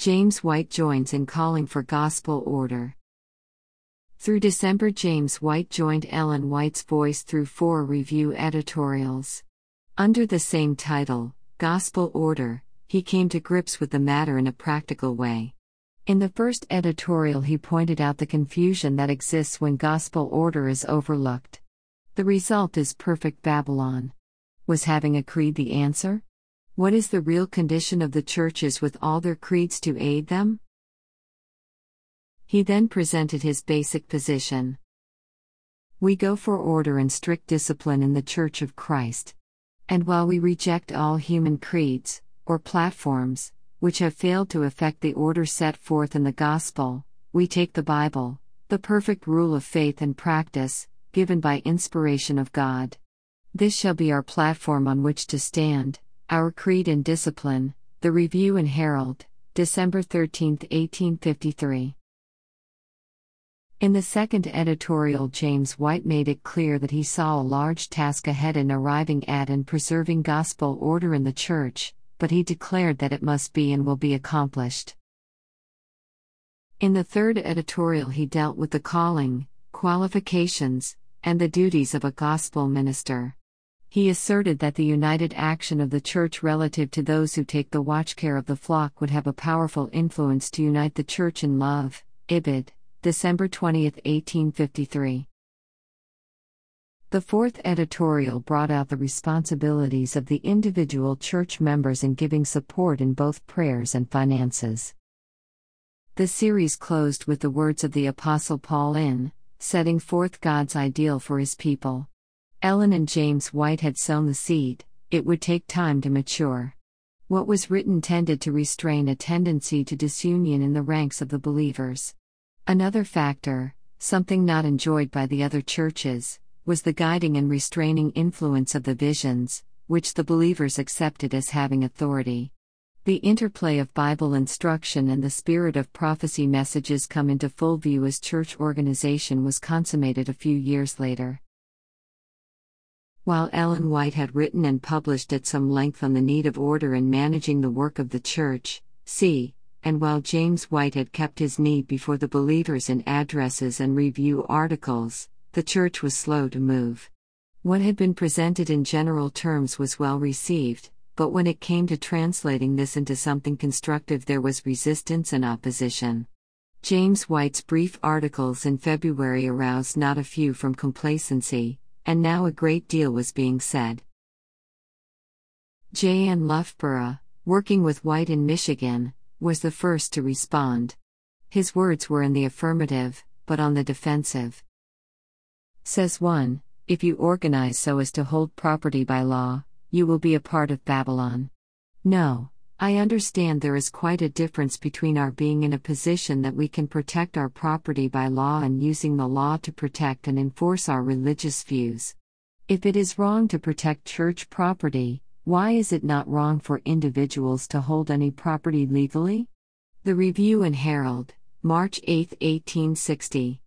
James White joins in calling for gospel order. Through December, James White joined Ellen White's voice through 4 review editorials. Under the same title, Gospel Order, he came to grips with the matter in a practical way. In the first editorial, he pointed out the confusion that exists when gospel order is overlooked. The result is perfect Babylon. Was having a creed the answer? What is the real condition of the churches with all their creeds to aid them? He then presented his basic position. We go for order and strict discipline in the Church of Christ. And while we reject all human creeds, or platforms, which have failed to effect the order set forth in the Gospel, we take the Bible, the perfect rule of faith and practice, given by inspiration of God. This shall be our platform on which to stand, our creed and discipline. The Review and Herald, December 13, 1853. In the second editorial, James White made it clear that he saw a large task ahead in arriving at and preserving gospel order in the church, but he declared that it must be and will be accomplished. In the third editorial, he dealt with the calling, qualifications, and the duties of a gospel minister. He asserted that the united action of the church relative to those who take the watchcare of the flock would have a powerful influence to unite the church in love. Ibid, December 20, 1853. The fourth editorial brought out the responsibilities of the individual church members in giving support in both prayers and finances. The series closed with the words of the Apostle Paul in setting forth God's ideal for his people. Ellen and James White had sown the seed; it would take time to mature. What was written tended to restrain a tendency to disunion in the ranks of the believers. Another factor, something not enjoyed by the other churches, was the guiding and restraining influence of the visions, which the believers accepted as having authority. The interplay of Bible instruction and the spirit of prophecy messages come into full view as church organization was consummated a few years later. While Ellen White had written and published at some length on the need of order in managing the work of the church, and while James White had kept his need before the believers in addresses and review articles, the church was slow to move. What had been presented in general terms was well received, but when it came to translating this into something constructive, there was resistance and opposition. James White's brief articles in February aroused not a few from complacency, and now a great deal was being said. J. N. Loughborough, working with White in Michigan, was the first to respond. His words were in the affirmative, but on the defensive. Says one, if you organize so as to hold property by law, you will be a part of Babylon. No, I understand there is quite a difference between our being in a position that we can protect our property by law and using the law to protect and enforce our religious views. If it is wrong to protect church property, why is it not wrong for individuals to hold any property legally? The Review and Herald, March 8, 1860.